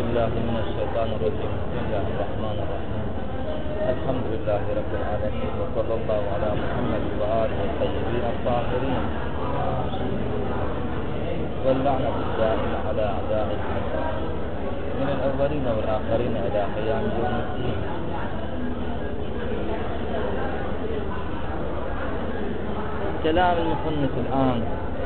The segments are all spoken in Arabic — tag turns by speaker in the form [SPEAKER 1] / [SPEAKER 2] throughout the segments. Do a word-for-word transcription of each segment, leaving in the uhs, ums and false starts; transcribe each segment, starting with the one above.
[SPEAKER 1] بالله من الشيطان الرجيم. بسم الله الرحمن الرحيم. الحمد لله رب العالمين، وصلى الله على محمد وآله الطيبين الطاهرين، واللعنة الدائمة على أعدائه من الأولين والآخرين إلى قيام يوم الدين. كلام المصنف الآن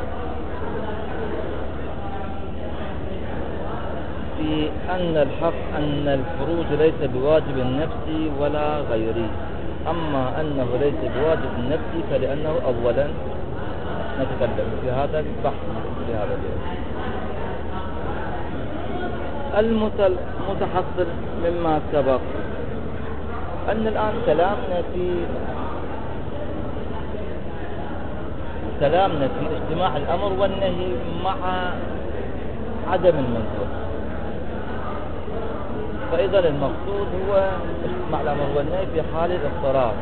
[SPEAKER 1] في أن الحق أن الخروج ليس بواجب نفسي ولا غيري، أما أنه ليس بواجب نفسي فلأنه أولا نتكلم في هذا البحث في هذا اليوم. المتحصل مما سبق أن الآن كلامنا في كلامنا في اجتماع الأمر والنهي مع عدم المنهي، فإذا المقصود هو اجتماع الأمر والنهي في حال الاضطرار،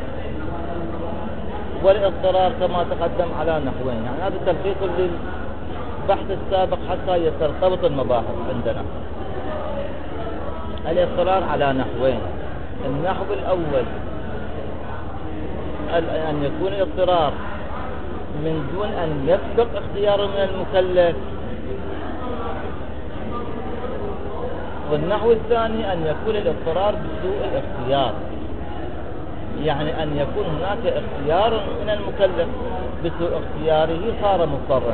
[SPEAKER 1] والاضطرار كما تقدم على نحوين، يعني هذا تلخيص للبحث السابق حتى يترتبط المباحث عندنا. الاضطرار على نحوين: النحو الأول أن يكون الاضطرار من دون أن يسبق اختياره من المكلف، والنحو الثاني أن يكون الاضطرار بسوء الاختيار، يعني أن يكون هناك اختيار من المكلف بسوء اختياره صار مضطرا،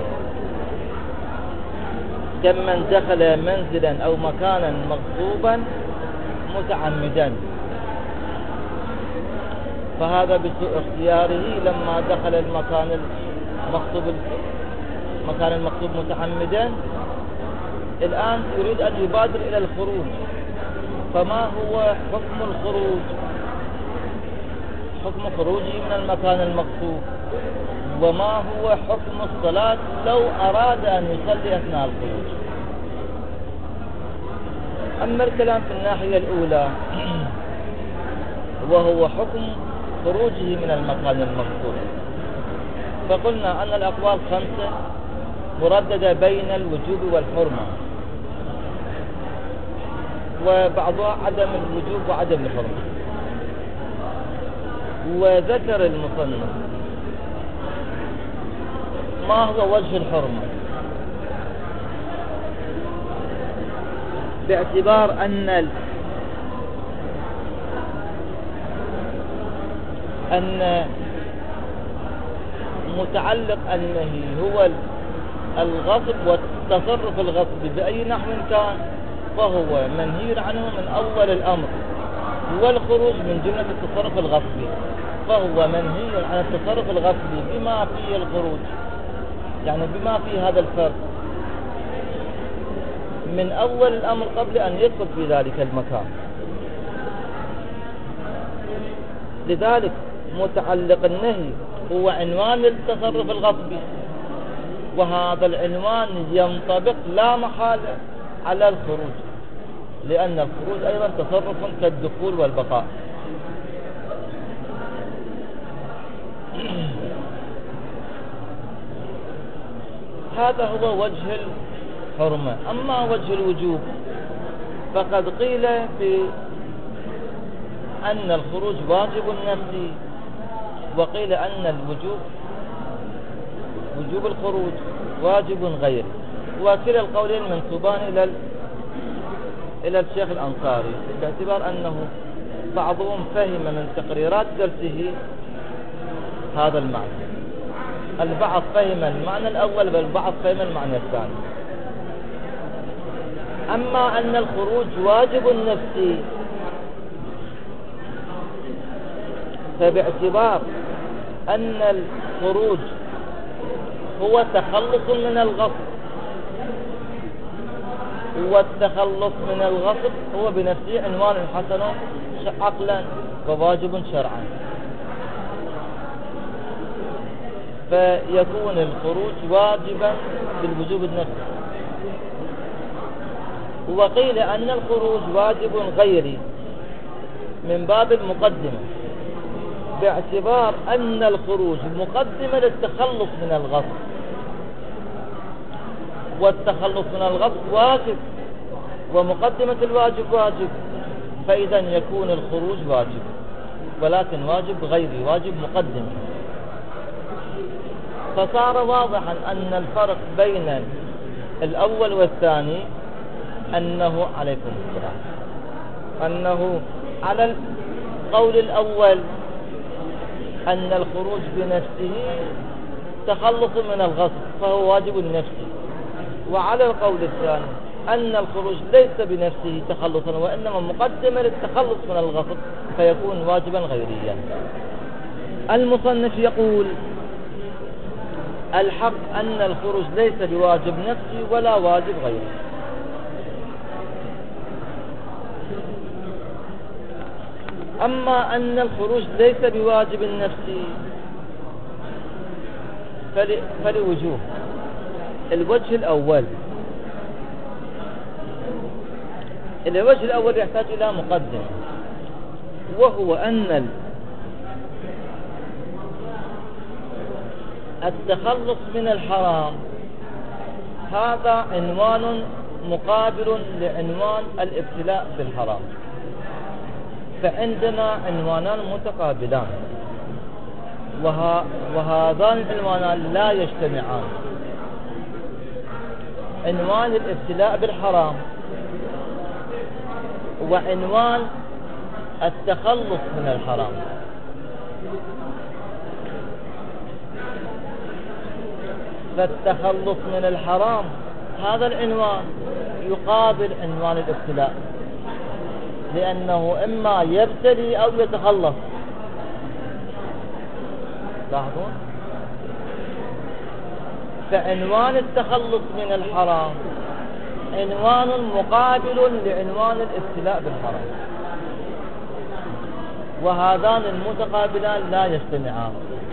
[SPEAKER 1] كمن دخل منزلا أو مكانا مغصوبا متعمدا، فهذا بسوء اختياره لما دخل المكان المغصوب مكان المغصوب متعمدا، الآن يريد أن يبادر إلى الخروج، فما هو حكم الخروج؟ حكم خروجه من المكان المغصوب، وما هو حكم الصلاة لو أراد أن يصلي أثناء الخروج؟ أما الكلام في الناحية الأولى وهو حكم خروجه من المكان المغصوب، فقلنا أن الأقوال خمسة مرددة بين الوجوب والحرمة، وبعضها عدم الوجوب وعدم الحرمة. وذكر المصنف ما هو وجه الحرمة، باعتبار أن ال... أن متعلق النهي هو الغصب والتصرف الغصبي بأي نحو كان، فهو منهي عنه من أول الأمر، والخروج من جملة التصرف الغصبي، فهو منهي عن التصرف الغصبي بما فيه الخروج، يعني بما فيه هذا الفرق من أول الأمر قبل أن يدخل في ذلك المكان. لذلك متعلق النهي هو عنوان التصرف الغصبي، وهذا العنوان ينطبق لا محالة على الخروج، لأن الخروج أيضا تصرف كالدخول والبقاء. هذا هو وجه الحرمة. أما وجه الوجوب فقد قيل في أن الخروج واجب نفسي، وقيل أن الوجوب وجوب الخروج واجب غيري، وكلا القولين منسوبان إلى إلى الشيخ الأنصاري، باعتبار أنه بعضهم فهم من تقريرات درسه هذا المعنى، البعض فهم المعنى الأول والبعض فهم المعنى الثاني. أما أن الخروج واجب نفسي فباعتبار أن الخروج هو تخلص من الغصب، والتخلص من الغصب هو بنفسه عنوان حسن عقلا وواجب شرعا، فيكون الخروج واجبا بالوجوب النفسي. وقيل أن الخروج واجب غيري من باب المقدمة، باعتبار أن الخروج مقدمة للتخلص من الغصب، والتخلص من الغصب واجب ومقدمة الواجب واجب، فإذا يكون الخروج واجب، ولكن واجب غيري، واجب مقدم. فصار واضحا أن الفرق بين الأول والثاني أنه عليكم السلام أنه على القول الأول أن الخروج بنفسه تخلص من الغصب فهو واجب نفسي، وعلى القول الثاني أن الخروج ليس بنفسه تخلصا وإنما مقدمة للتخلص من الغصب فيكون واجبا غيريا. المصنف يقول الحق أن الخروج ليس بواجب نفسي ولا واجب غيري. أما أن الخروج ليس بواجب نفسي فلوجوه. الوجه الأول الوجه الأول يحتاج إلى مقدم، وهو أن التخلص من الحرام هذا عنوان مقابل لعنوان الابتلاء بالحرام، فعندنا عنوانان متقابلان وها وهذان العنوانان لا يجتمعان. عنوان الابتلاء بالحرام وعنوان التخلص من الحرام. فالتخلص من الحرام هذا العنوان يقابل عنوان الابتلاء، لأنه إما يبتلي أو يتخلص. لاحظون؟ فعنوان التخلص من الحرام عنوان مقابل لعنوان الابتلاء بالحرام، وهذان المتقابلان لا يجتمعان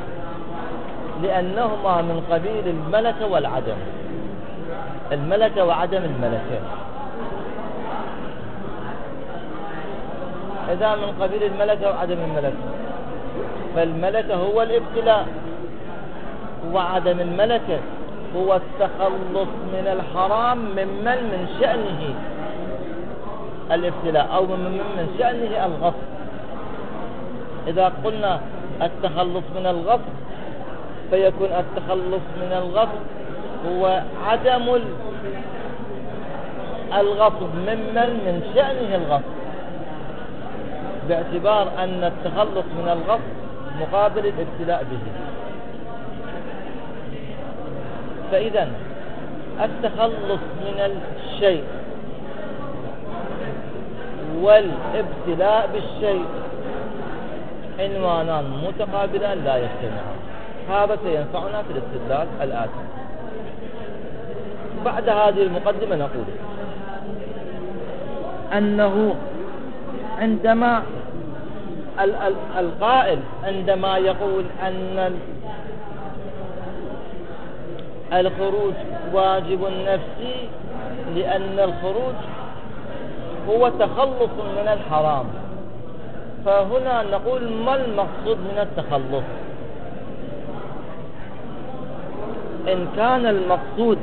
[SPEAKER 1] لأنهما من قبيل الملكة والعدم، الملكة وعدم الملكة. إذا من قبيل الملكة وعدم الملكة فالملكة هو الابتلاء، وعدم الملكة هو التخلص من الحرام ممن من شأنه الابتلاء أو ممن من شأنه الغصب. إذا قلنا التخلص من الغصب فيكون التخلص من الغصب هو عدم الغصب ممن من شأنه الغصب، باعتبار أن التخلص من الغصب مقابل الابتلاء به. فإذا التخلص من الشيء والابتلاء بالشيء عنوانان متقابلان لا يجتمعان. هذا سينفعنا في الاستدلال الآتي. بعد هذه المقدمة نقول أنه عندما القائل عندما يقول أن الخروج واجب نفسي لأن الخروج هو تخلص من الحرام، فهنا نقول ما المقصود من التخلص؟ إن كان المقصود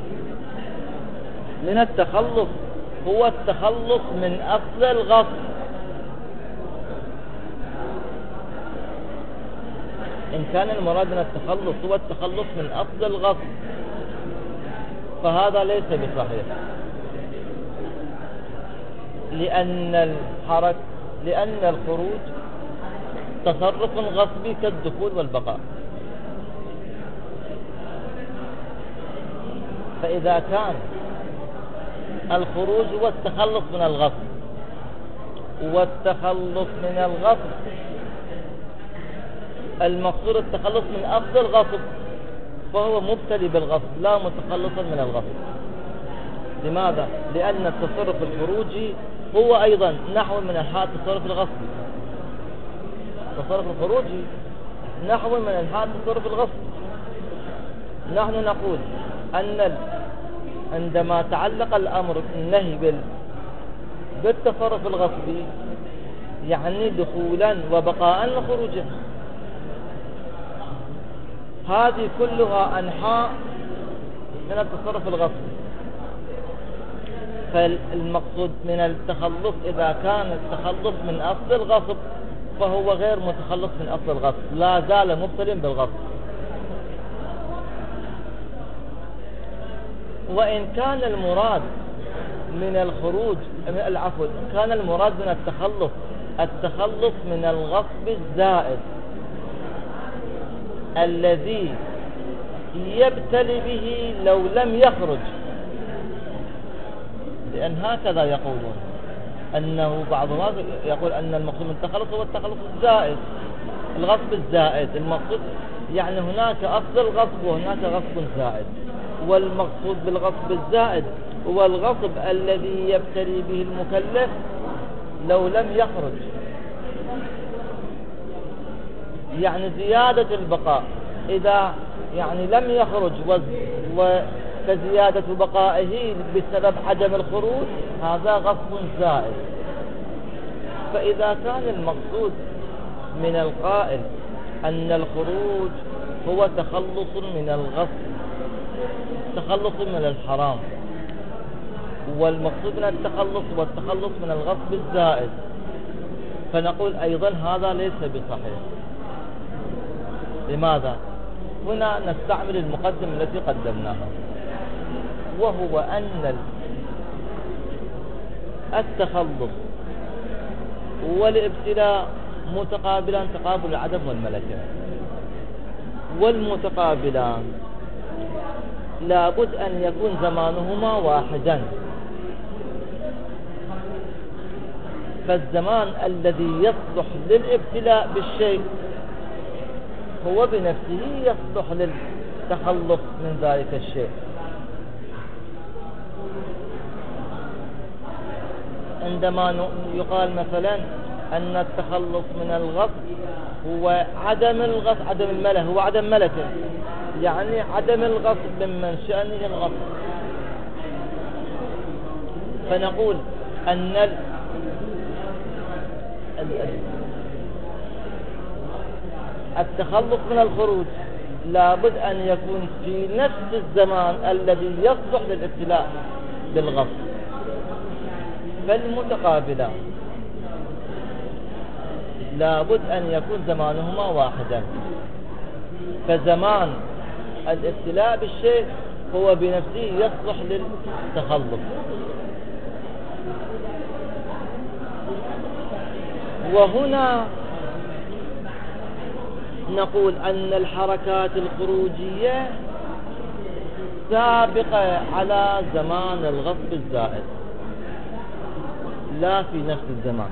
[SPEAKER 1] من التخلص هو التخلص من أصل الغصب، إن كان المراد من التخلص هو التخلص من أصل الغصب فهذا ليس بصحيح، لأن الحركة لأن الخروج تصرف غصبي كالدخول والبقاء. فإذا كان الخروج هو التخلص من الغصب والتخلص من الغصب المقصود التخلص من أصل الغصب فهو مبتلي بالغصب لا متخلصا من الغصب. لماذا؟ لأن التصرف الخروجي هو أيضا نحو من أنحاء التصرف الغصبي. التصرف الخروجي نحو من أنحاء التصرف الغصبي. نحن نقول أن عندما تعلق الأمر النهي بالتصرف الغصبي يعني دخولا وبقاء وخروجا، هذه كلها أنحاء من التصرف الغصبي. فالمقصود من التخلص إذا كان التخلص من أصل الغصب فهو غير متخلص من أصل الغصب، لا زال مبتلا بالغصب. وإن كان المراد من الخروج العفو كان المراد من التخلص التخلص من الغصب الزائد الذي يبتلي به لو لم يخرج، لأن هكذا يقولون، أنه بعض الناس يقول أن المقصود من التخلص هو التخلص الزائد، الغصب الزائد. المقصود يعني هناك أصل الغصب وهناك غصب زائد، والمقصود بالغصب الزائد هو الغصب الذي يبتلي به المكلف لو لم يخرج، يعني زيادة البقاء إذا يعني لم يخرج وكزيادة بقائه بسبب عدم الخروج هذا غصب زائد. فإذا كان المقصود من القائل أن الخروج هو تخلص من الغصب، تخلص من الحرام، والمقصود من التخلص والتخلص من الغصب الزائد، فنقول أيضا هذا ليس بصحيح. لماذا؟ هنا نستعمل المقدمة التي قدمناها، وهو أن التخلص والابتلاء متقابلان تقابل العدم والملكة، والمتقابلان لابد أن يكون زمانهما واحدا. فالزمان الذي يصلح للابتلاء بالشيء هو بنفسه يصلح للتخلص من ذلك الشيء. عندما يقال مثلا أن التخلص من الغصب هو عدم الغصب، عدم الملك هو عدم ملكه، يعني عدم الغصب من شأنه الغصب، فنقول أن ال... التخلص من الخروج لابد أن يكون في نفس الزمان الذي يصلح للابتلاء بالغصب. فالمتقابلان لابد أن يكون زمانهما واحدا، فزمان الابتلاء بالشيء هو بنفسه يصلح للتخلص. وهنا نقول أن الحركات الخروجية سابقة على زمان الغصب الزائد لا في نفس الزمان.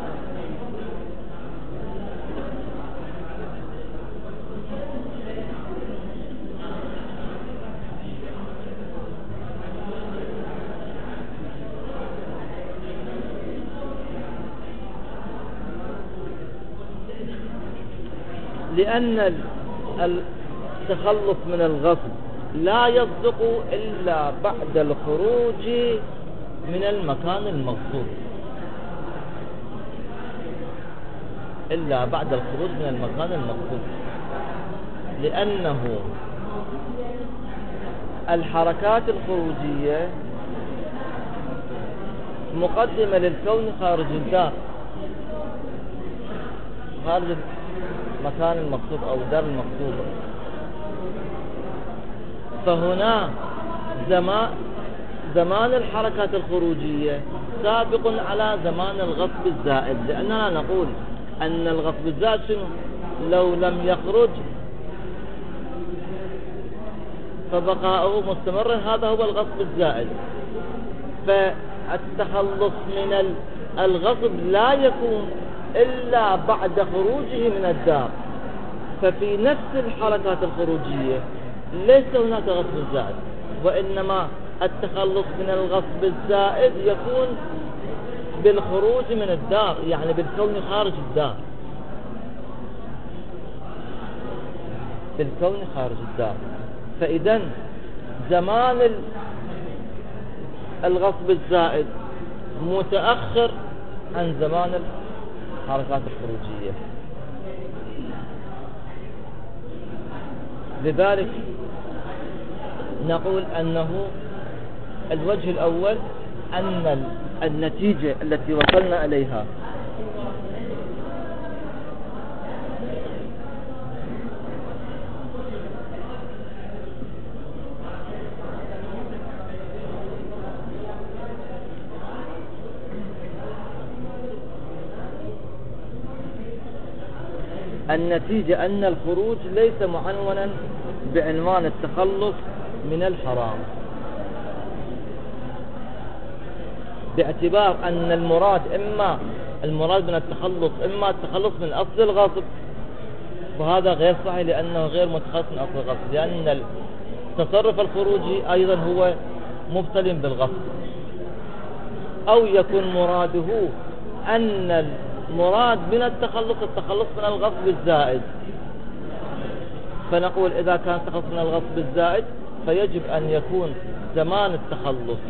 [SPEAKER 1] لأن التخلص من الغصب لا يصدق إلا بعد الخروج من المكان المغصوب، إلا بعد الخروج من المكان المغصوب، لأنه الحركات الخروجية مقدمة للكون خارج الدار، خارج مكان المقصود أو دار المقصودة. فهنا زمان زمان الحركات الخروجية سابق على زمان الغصب الزائد، لأننا نقول أن الغصب الزائد شنو؟ لو لم يخرج فبقاؤه مستمر، هذا هو الغصب الزائد. فالتخلص من الغصب لا يكون إلا بعد خروجه من الدار. ففي نفس الحركات الخروجية ليس هناك غصب زائد، وإنما التخلص من الغصب الزائد يكون بالخروج من الدار، يعني بالكون خارج الدار، بالكون خارج الدار. فإذن زمان الغصب الزائد متأخر عن زمان الحركات الخروجية. لذلك نقول أنه الوجه الأول أن النتيجة التي وصلنا إليها النتيجة أن الخروج ليس معنونا بعنوان التخلص من الحرام، باعتبار أن المراد إما المراد من التخلص إما التخلص من أصل الغصب، وهذا غير صحيح لأنه غير متخلص من أصل الغصب، لأن التصرف الخروجي أيضا هو مبتل بالغصب. أو يكون مراده أن المراد من التخلص التخلص من الغصب الزائد، فنقول إذا كان التخلص من الغصب الزائد فيجب أن يكون زمان التخلص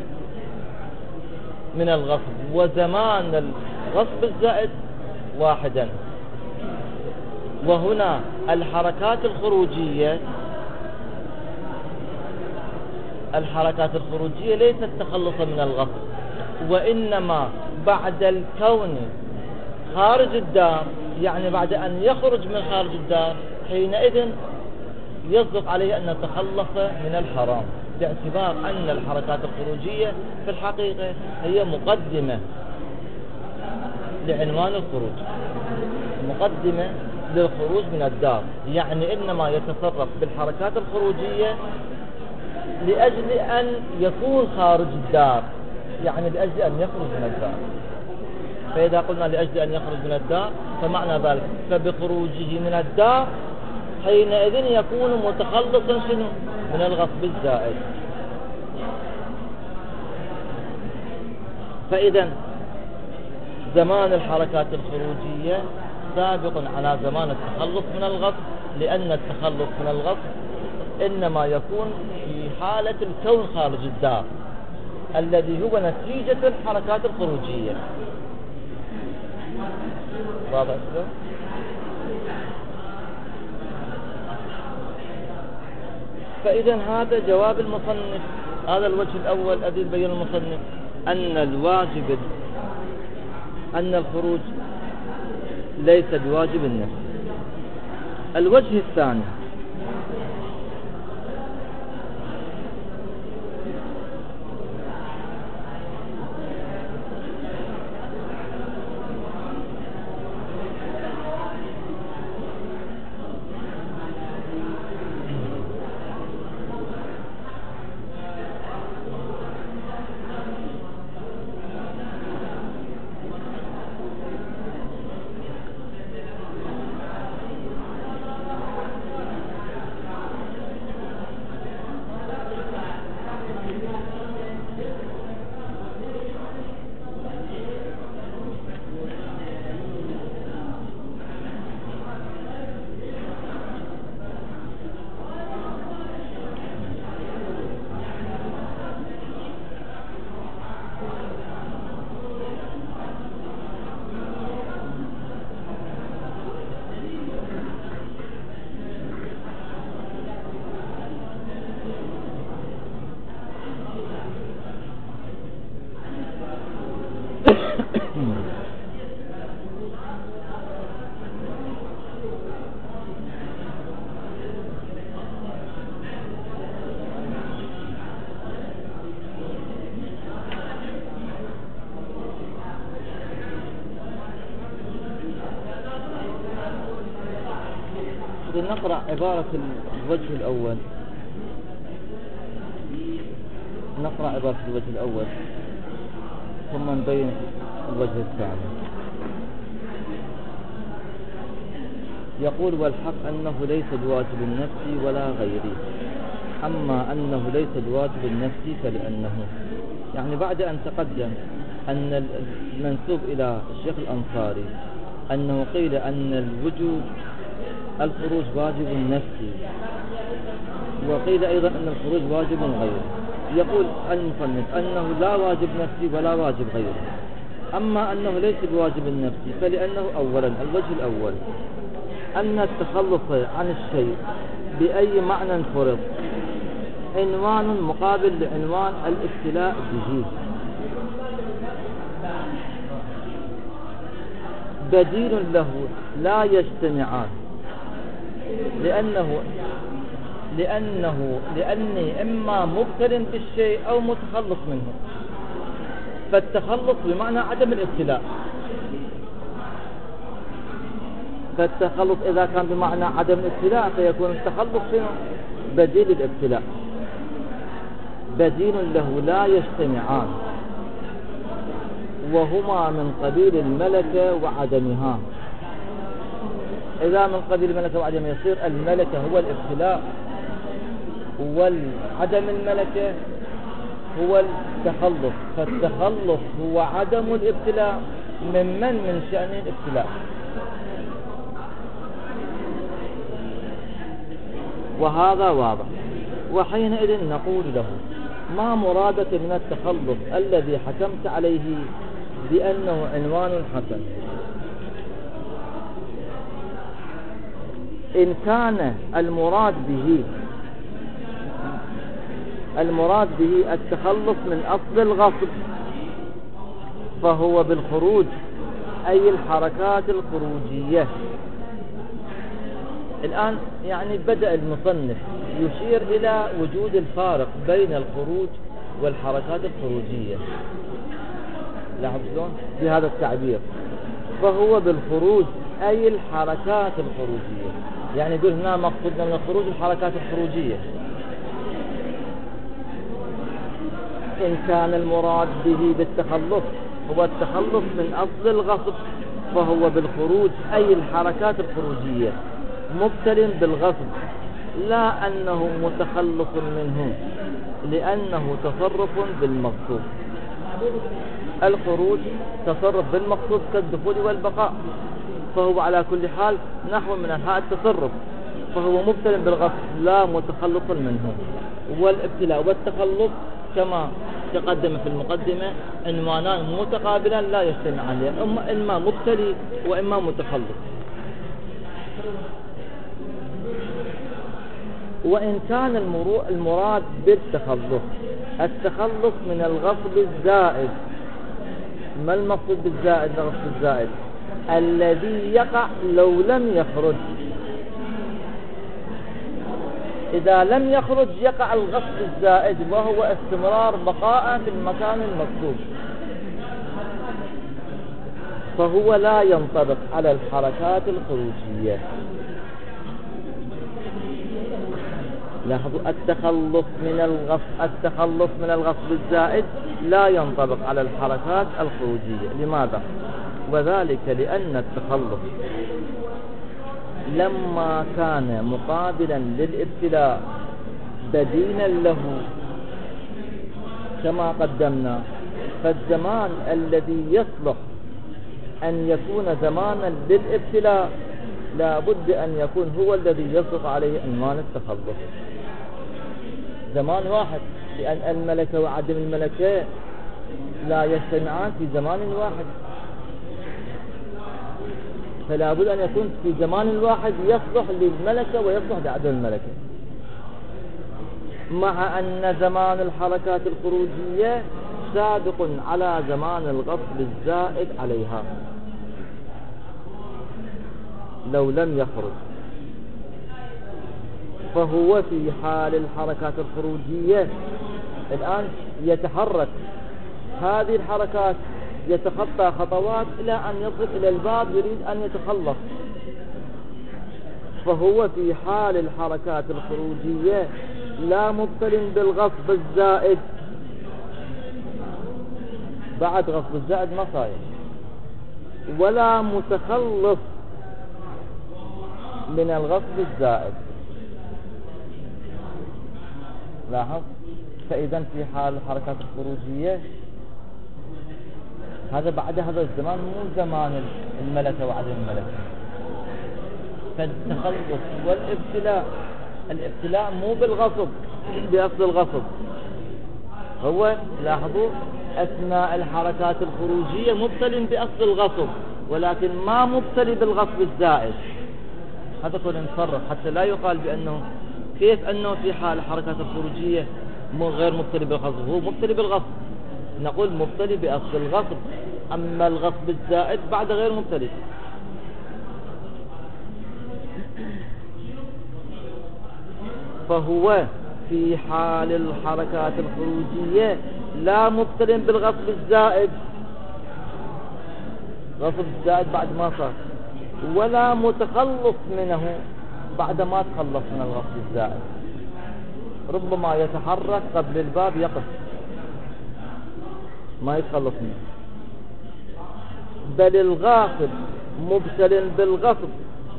[SPEAKER 1] من الغصب وزمان الغصب الزائد واحدا. وهنا الحركات الخروجية الحركات الخروجية ليست تخلصا من الغصب، وإنما بعد الكون خارج الدار، يعني بعد أن يخرج من خارج الدار حينئذ يصدق عليه أن تخلص من الحرام، باعتبار أن الحركات الخروجية في الحقيقة هي مقدمة لعنوان الخروج، مقدمة للخروج من الدار، يعني إنما يتصرف بالحركات الخروجية لأجل أن يكون خارج الدار، يعني لأجل أن يخرج من الدار. فإذا قلنا لأجل أن يخرج من الدار فمعنى ذلك فبخروجه من الدار حينئذ يكون متخلصا شنو من الغصب الزائد. فإذا زمان الحركات الخروجية سابق على زمان التخلص من الغصب، لأن التخلص من الغصب إنما يكون في حالة الكون خارج الدار الذي هو نتيجة الحركات الخروجية. واضح كده؟ فإذا هذا جواب المصنف، هذا الوجه الأول الذي بين المصنف أن الواجب أن الخروج ليس بواجب النفس. الوجه الثاني نقرأ عبارة الوجه الأول نقرأ عبارة الوجه الأول ثم نبين الوجه الثاني. يقول والحق أنه ليس بواجب النفس ولا غيره، أما أنه ليس بواجب النفس فلأنه، يعني بعد أن تقدم أن المنسوب إلى الشيخ الأنصاري أنه قيل أن الوجوب الخروج واجب نفسي، وقيل أيضا أن الخروج واجب غيره. يقول المصنف أنه لا واجب نفسي ولا واجب غيره، أما أنه ليس بواجب النفسي فلأنه أولا الوجه الأول أن التخلص عن الشيء بأي معنى فرض عنوان مقابل لعنوان الابتلاء به، بديل له لا يجتمعان، لأنه لأنه لأني إما مبتل بالشيء أو متخلص منه. فالتخلص بمعنى عدم الابتلاء، فالتخلص إذا كان بمعنى عدم الابتلاء فيكون التخلص شنو؟ بديل الابتلاء، بديل له لا يجتمعان، وهما من قبيل الملكة وعدمها. إذا من قبيل الملكة وعدمها يصير الملكة هو الابتلاء، والعدم الملكة هو التخلص. فالتخلص هو عدم الابتلاء، من من من شأن الابتلاء. وهذا واضح. وحينئذ نقول له: ما مرادك من التخلص الذي حكمت عليه بأنه عنوان حسن؟ إن كان المراد به المراد به التخلص من أصل الغصب فهو بالخروج، أي الحركات الخروجية. الآن يعني بدأ المصنف يشير إلى وجود الفارق بين الخروج والحركات الخروجية. لاحظ شلون بهذا التعبير؟ فهو بالخروج أي الحركات الخروجية، يعني يقول هنا مقصودنا من الخروج الحركات الخروجية. إن كان المراد به بالتخلص هو التخلص من أصل الغصب فهو بالخروج أي الحركات الخروجية، مبتل بالغصب، لا أنه متخلص منه، لأنه تصرف بالمغصوب. الخروج تصرف بالمغصوب كالدخول والبقاء، فهو على كل حال نحو من أنحاء التصرف، فهو مبتل بالغصب لا متخلص منه. والابتلاء والتخلص كما تقدم في المقدمة عنوانان متقابلان لا يجتمعان، إما مبتلي وإما متخلص. وإن كان المراد بالتخلص التخلص من الغصب الزائد، ما المقصود بالزائد؟ الغصب الزائد الذي يقع لو لم يخرج. إذا لم يخرج يقع الغصب الزائد، وهو استمرار بقاء في المكان المغصوب، فهو لا ينطبق على الحركات الخروجية. لاحظوا التخلص من الغصب التخلص من الغصب الزائد لا ينطبق على الحركات الخروجية. لماذا؟ وذلك لأن التخلص لما كان مقابلا للابتلاء بديلا له كما قدمنا، فالزمان الذي يصلح أن يكون زمانا للابتلاء لا بد أن يكون هو الذي يصلح عليه عنوان التخلص. زمان واحد، لأن الملكة وعدم الملكة لا يجتمعان في زمان واحد، فلا بد أن يكون في زمان الواحد يصلح للملكة ويصلح لعدم الملكة، مع أن زمان الحركات الخروجية سابق على زمان الغصب الزائد عليها لو لم يخرج. فهو في حال الحركات الخروجية الآن يتحرك، هذه الحركات يتخطى خطوات إلى أن يصل إلى الباب يريد أن يتخلص، فهو في حال الحركات الخروجية لا مبتل بالغصب الزائد. بعد غصب الزائد ما صاير، ولا متخلص من الغصب الزائد. لاحظ، فإذا في حال الحركات الخروجية هذا بعد هذا الزمان مو زمان الملكة وعدم الملكة. فالتخلص والابتلاء، الابتلاء مو بالغصب بأصل الغصب، هو لاحظوا أثناء الحركات الخروجية مبتل بأصل الغصب، ولكن ما مبتلي بالغصب الزائد. هذا كله نصرف حتى لا يقال بأنه كيف أنه في حال الحركات الخروجية غير مبتلي بالغصب، هو مبتلي بالغصب. نقول مبتلي بأصل الغصب، أما الغصب الزائد بعد غير مبتلي. فهو في حال الحركات الخروجية لا مبتل بالغصب الزائد، غصب الزائد بعد ما صار، ولا متخلص منه بعد ما تخلص من الغصب الزائد. ربما يتحرك قبل الباب يقف ما يتخلص منه، بل الغاصب مبتل بالغصب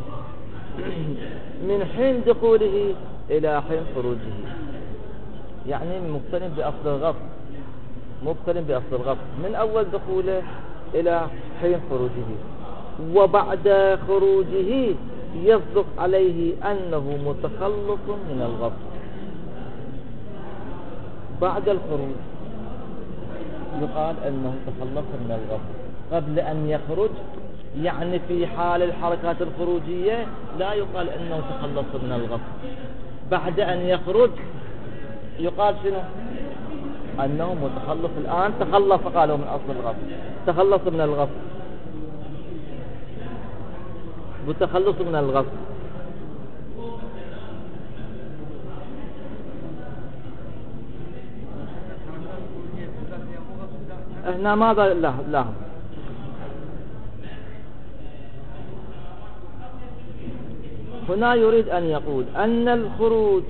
[SPEAKER 1] من حين دخوله إلى حين خروجه، يعني مبتل بأصل الغصب، مبتل بأصل الغصب من أول دخوله إلى حين خروجه، وبعد خروجه يصدق عليه أنه متخلص من الغصب. بعد الخروج يقال أنه تخلص من الغصب، قبل أن يخرج يعني في حال الحركات الخروجية لا يقال أنه تخلص من الغصب. بعد أن يخرج يقال شنو؟ أنه متخلص الآن، تخلص قالوا من أصل الغصب، تخلص من الغصب، متخلص من الغصب. هنا ماذا لاحظ؟ هنا يريد أن يقول أن الخروج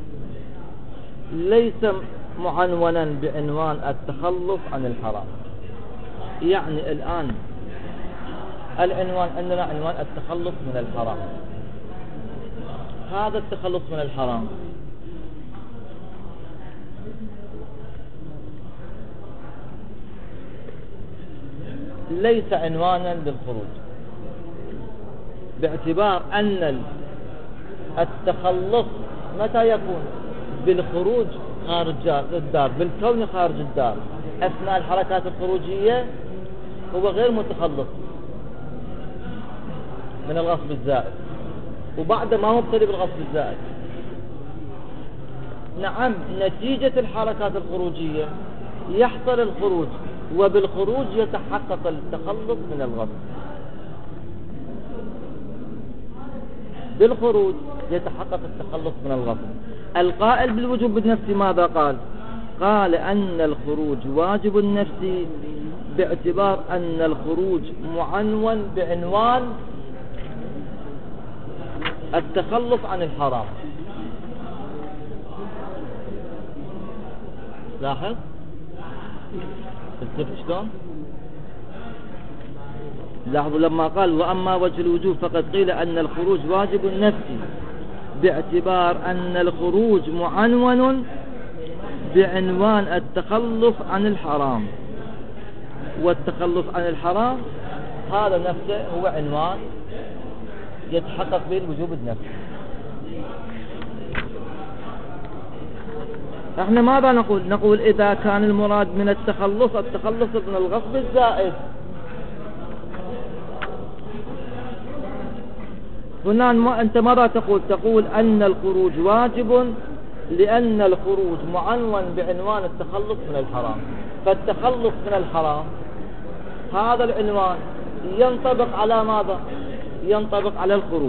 [SPEAKER 1] ليس معنونا بعنوان التخلص عن الحرام. يعني الآن العنوان عندنا عنوان التخلص من الحرام. هذا التخلص من الحرام ليس عنوانا للخروج، باعتبار أن التخلص متى يكون؟ بالخروج خارج الدار، بالكون خارج الدار. أثناء الحركات الخروجية هو غير متخلص من الغصب الزائد، وبعد ما هو مبتلي بالغصب الزائد. نعم، نتيجة الحركات الخروجية يحصل الخروج، وبالخروج يتحقق التخلص من الغصب. بالخروج يتحقق التخلص من الغصب. القائل بالوجوب بالنفس ماذا قال؟ قال أن الخروج واجب النفس باعتبار أن الخروج معنون بعنوان التخلص عن الحرام. لاحظ الكتب شلون؟ لاحظوا لما قال وأما وجه الوجوب فقد قيل أن الخروج واجب النفس باعتبار أن الخروج معنون بعنوان التخلص عن الحرام، والتخلص عن الحرام هذا نفسه هو عنوان يتحقق به الوجوب النفسي. احنا ماذا نقول؟ نقول إذا كان المراد من التخلص التخلص من الغصب الزائد، هنا ما أنت ماذا تقول؟ تقول أن الخروج واجب لأن الخروج معنون بعنوان التخلص من الحرام. فالتخلص من الحرام هذا العنوان ينطبق على ماذا؟ ينطبق على الخروج.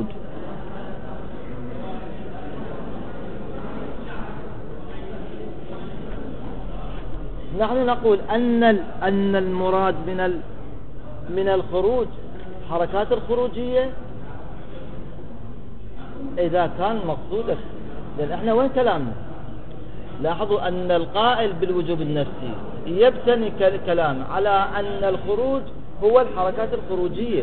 [SPEAKER 1] نحن نقول أن أن المراد من من الخروج حركات الخروجية إذا كان مقصودا، لأن احنا وين كلامنا؟ لاحظوا أن القائل بالوجوب النفسي يبتني كلام على أن الخروج هو الحركات الخروجية.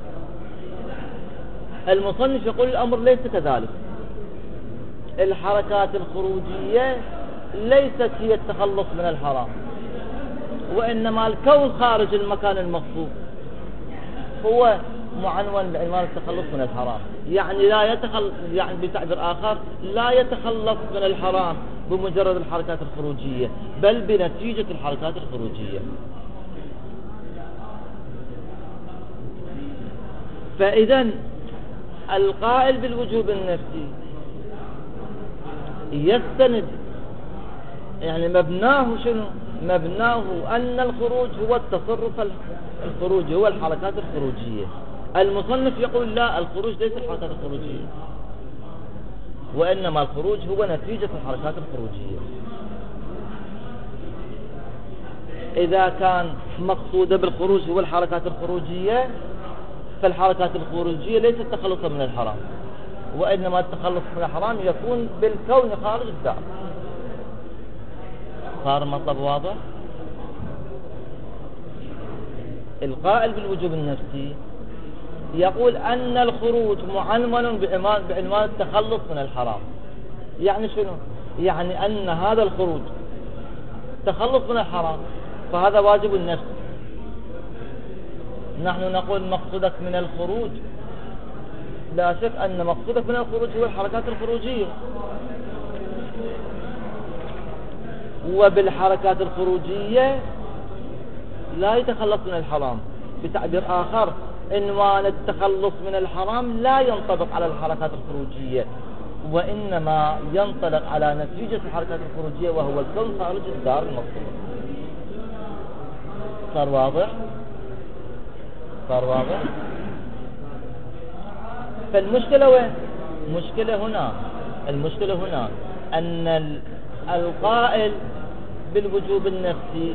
[SPEAKER 1] المصنف يقول الأمر ليس كذلك. الحركات الخروجية ليست هي التخلص من الحرام، وإنما الكون خارج المكان المخصوص هو معنون بعنوان التخلص من الحرام. يعني لا يتخلص، يعني بتعبير آخر لا يتخلص من الحرام بمجرد الحركات الخروجية، بل بنتيجة الحركات الخروجية. فإذا القائل بالوجوب النفسي يستند، يعني مبناه شنو؟ مبناه أن الخروج هو التصرف الخروجي، هو الحركات الخروجية. المصنف يقول لا، الخروج ليس الحركات الخروجية، وإنما الخروج هو نتيجة الحركات الخروجية. إذا كان مقصود بالخروج هو الحركات الخروجية، فالحركات الخروجية ليست تخلصا من الحرام، وإنما التخلص من الحرام يكون بالكون خارج الدار. صار المطلب واضح؟ القائل بالوجوب النفسي يقول أن الخروج معنون بعنوان التخلص من الحرام. يعني شنو؟ يعني أن هذا الخروج تخلص من الحرام، فهذا واجب النفس. نحن نقول مقصودك من الخروج، لا شك أن مقصودك من الخروج هو الحركات الخروجية، وبالحركات الخروجية لا يتخلص من الحرام. بتعبير آخر، عنوان التخلص من الحرام لا ينطبق على الحركات الخروجية، وإنما ينطلق على نتيجة الحركات الخروجية وهو الكون خارج الدار المقصود. صار واضح؟ صار واضح؟ فالمشكلة وين؟ المشكلة هنا المشكلة هنا أن القائل بالوجوب النفسي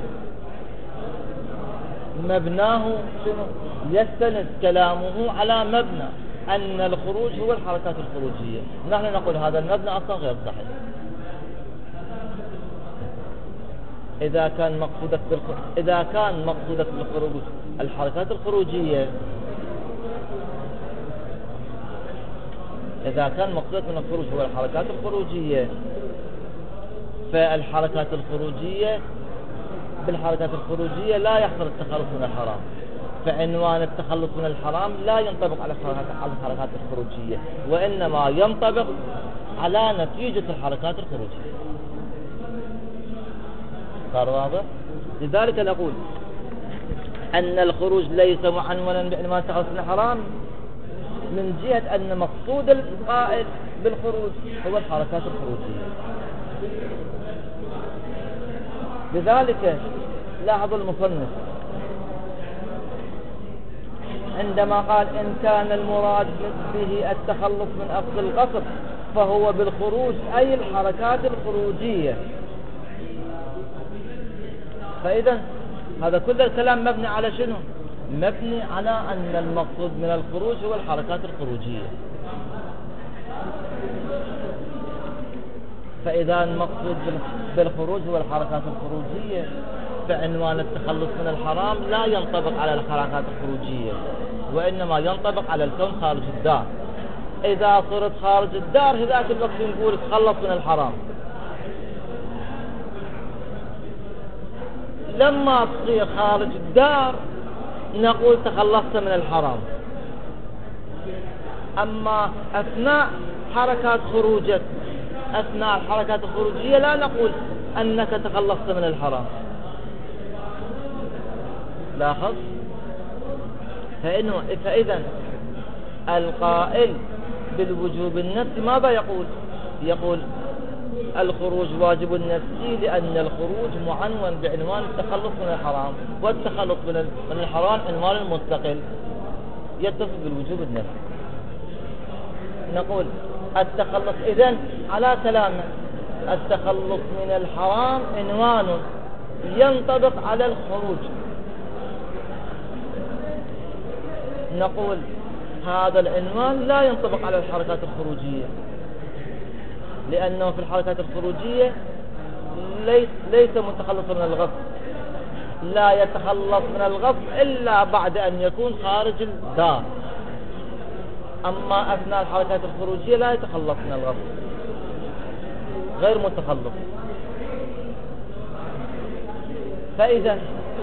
[SPEAKER 1] مبناه شنو؟ يستند كلامه على مبنى أن الخروج هو الحركات الخروجية. نحن نقول هذا المبنى أصلا غير صحيح. إذا كان مقصودك بالخروج إذا كان مقصودك بالخروج الحركات الخروجية إذا كان مقصودك من الخروج هو الحركات الخروجية فالحركات الخروجية بالحركات الخروجية لا يحصل التخلص من الحرام، فعنوان التخلص من الحرام لا ينطبق على الحركات الخروجية، وإنما ينطبق على نتيجة الحركات الخروجية. صار واضح؟ لذلك نقول أن الخروج ليس معنونا بعنوان التخلص من الحرام من جهة أن مقصود القائل بالخروج هو الحركات الخروجية. لذلك لاحظوا المصنف عندما قال إن كان المراد به التخلص من أخذ القصر فهو بالخروج أي الحركات الخروجية. فإذا هذا كل الكلام مبني على شنو؟ مبني على أن المقصود من الخروج هو الحركات الخروجية. فإذا المقصود بالخروج هو الحركات الخروجية فعنوان التخلص من الحرام لا ينطبق على الحركات الخروجية، وإنما ينطبق على الكون خارج الدار. إذا صرت خارج الدار في ذاك الوقت نقول تخلص من الحرام. لما تصير خارج الدار نقول تخلصت من الحرام. أما أثناء حركات خروجك أثناء الحركات الخروجية لا نقول أنك تخلصت من الحرام. لاحظ؟ فإنه فإذا القائل بالوجوب النفسي ماذا يقول؟ يقول الخروج واجب نفسي لأن الخروج معنون بعنوان التخلص من الحرام، والتخلص من الحرام عنوان مستقل يتصل بالوجوب النفسي. نقول التخلص إذن على كلامنا التخلص من الحرام عنوان ينطبق على الخروج. نقول هذا العنوان لا ينطبق على الحركات الخروجية، لأنه في الحركات الخروجية ليس, ليس متخلص من الغصب، لا يتخلص من الغصب إلا بعد أن يكون خارج الدار. أما أثناء الحركات الخروجية لا يتخلص من الغصب، غير متخلص. فإذا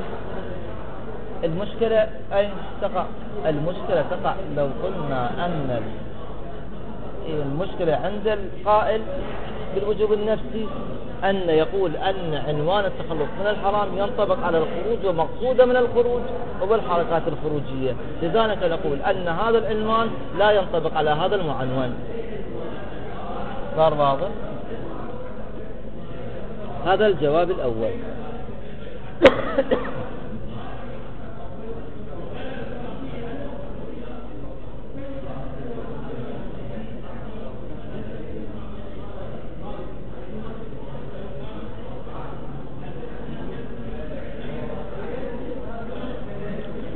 [SPEAKER 1] المشكلة أين تقع؟ المشكلة تقع لو قلنا أن المشكلة عند القائل بالوجوب النفسي أن يقول أن عنوان التخلص من الحرام ينطبق على الخروج، ومقصود من الخروج هو الحركات الخروجية. لذلك نقول أن هذا العنوان لا ينطبق على هذا المعنون. صار واضح؟ هذا الجواب الأول.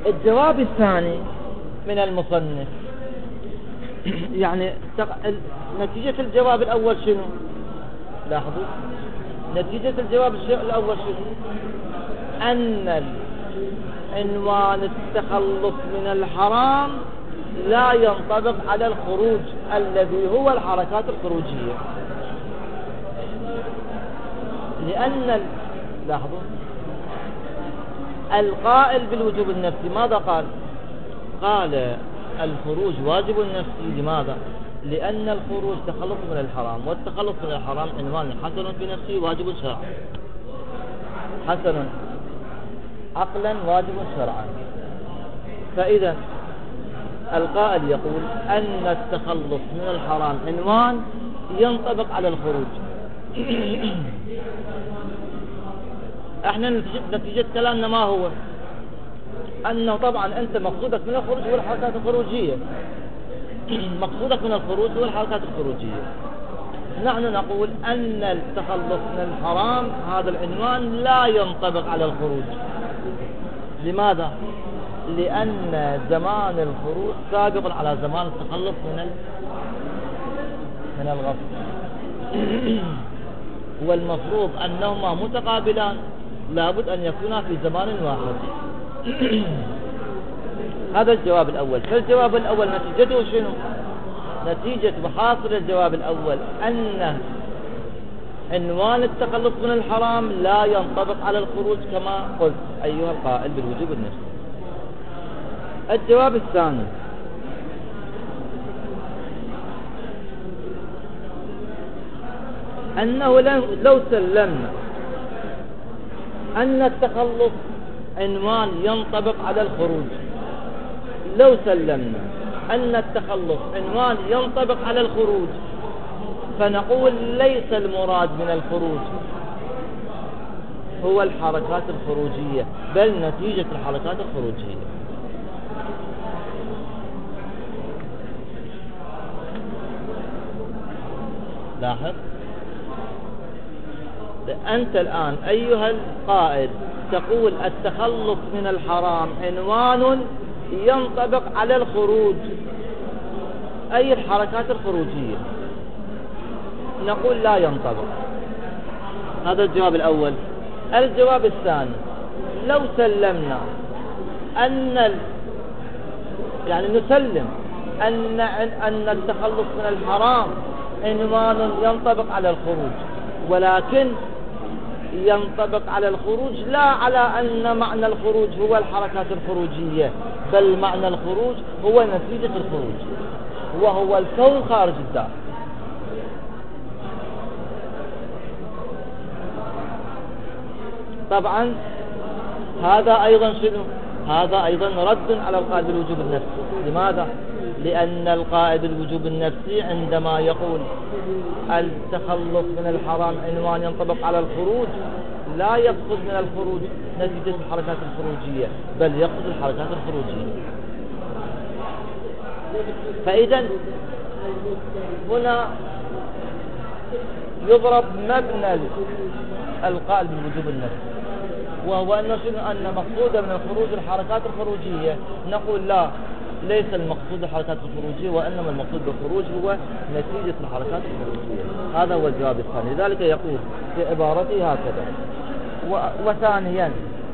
[SPEAKER 1] الجواب الثاني من المصنف يعني نتيجة الجواب الأول شنو؟ لاحظوا نتيجة الجواب الأول شنو؟ أن عنوان التخلص من الحرام لا ينطبق على الخروج الذي هو الحركات الخروجية، لأن لاحظوا القائل بالوجوب النفسي ماذا قال؟ قال الخروج واجب نفسي. لماذا؟ لأن الخروج تخلص من الحرام، والتخلص من الحرام عنوان حسن في نفسه واجب شرعا، حسن عقلا واجب شرعا. فإذا القائل يقول أن التخلص من الحرام عنوان ينطبق على الخروج. احنا نتيجة, نتيجة كلامنا ما هو؟ أنه طبعا أنت مقصودك من الخروج هو الحركات الخروجية، مقصودك من الخروج هو الحركات الخروجية. نحن نقول أن التخلص من الحرام هذا العنوان لا ينطبق على الخروج. لماذا؟ لأن زمان الخروج سابق على زمان التخلص من من الغصب، والمفروض أنهما متقابلان لابد أن يكونا في زمان واحد. هذا الجواب الأول. فالجواب الأول نتيجته شنو؟ نتيجة وحاصل الجواب الأول أن عنوان التخلص من الحرام لا ينطبق على الخروج كما قلت أيها القائل بالوجوب النفسي. الجواب الثاني أنه لو سلمنا أن التخلص عنوان ينطبق على الخروج، لو سلمنا أن التخلص عنوان ينطبق على الخروج، فنقول ليس المراد من الخروج هو الحركات الخروجية بل نتيجة الحركات الخروجية. لاحظ، أنت الآن أيها القائل تقول التخلص من الحرام عنوان ينطبق على الخروج، أي الحركات الخروجية. نقول لا ينطبق. هذا الجواب الأول. الجواب الثاني لو سلمنا أن ال... يعني نسلم أن أن التخلص من الحرام عنوان ينطبق على الخروج، ولكن ينطبق على الخروج لا على أن معنى الخروج هو الحركات الخروجية، بل معنى الخروج هو نتيجة الخروج وهو الكون خارج الدار. طبعا هذا أيضا شنو؟ هذا أيضا رد على القائد بالوجوب النفسي. لماذا؟ لأن القائد بالوجوب النفسي عندما يقول التخلص من الحرام عنوان ينطبق على الخروج لا يقصد من الخروج نتيجة الحركات الخروجية، بل يقصد الحركات الخروجية. فإذا هنا يضرب مبنى القائد بالوجوب النفسي، وهو أن أن مقصود من الخروج الحركات الخروجية. نقول لا، ليس المقصود الحركات الخروجية، وإنما المقصود بالخروج هو نتيجة الحركات الخروجية. هذا هو الجواب الثاني. لذلك يقول في عبارته هكذا. وثانيا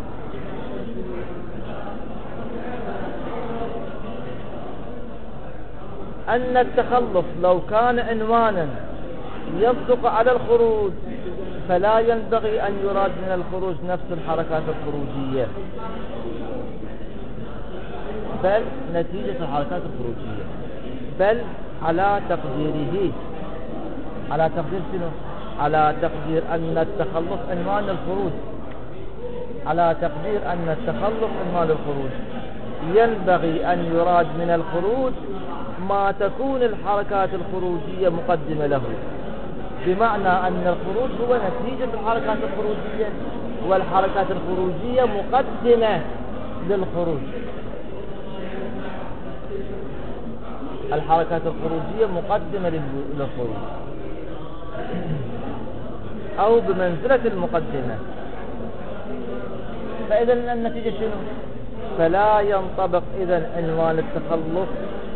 [SPEAKER 1] أن التخلص لو كان عنوانا يصدق على الخروج فلا ينبغي أن يراد من الخروج نفس الحركات الخروجية، بل نتيجة الحركات الخروجية، بل على تقديره، على تقدير شنو؟ على تقدير أن التخلص عنوان الخروج، على تقدير أن التخلص عنوان الخروج ينبغي أن يراد من الخروج ما تكون الحركات الخروجية مقدمة له، بمعنى أن الخروج هو نتيجة الحركات الخروجية، والحركات الخروجية مقدمة للخروج. الحركات الخروجية مقدمة للخروج أو بمنزلة المقدمة. فإذا النتيجة شنو؟ فلا ينطبق إذن عنوان التخلص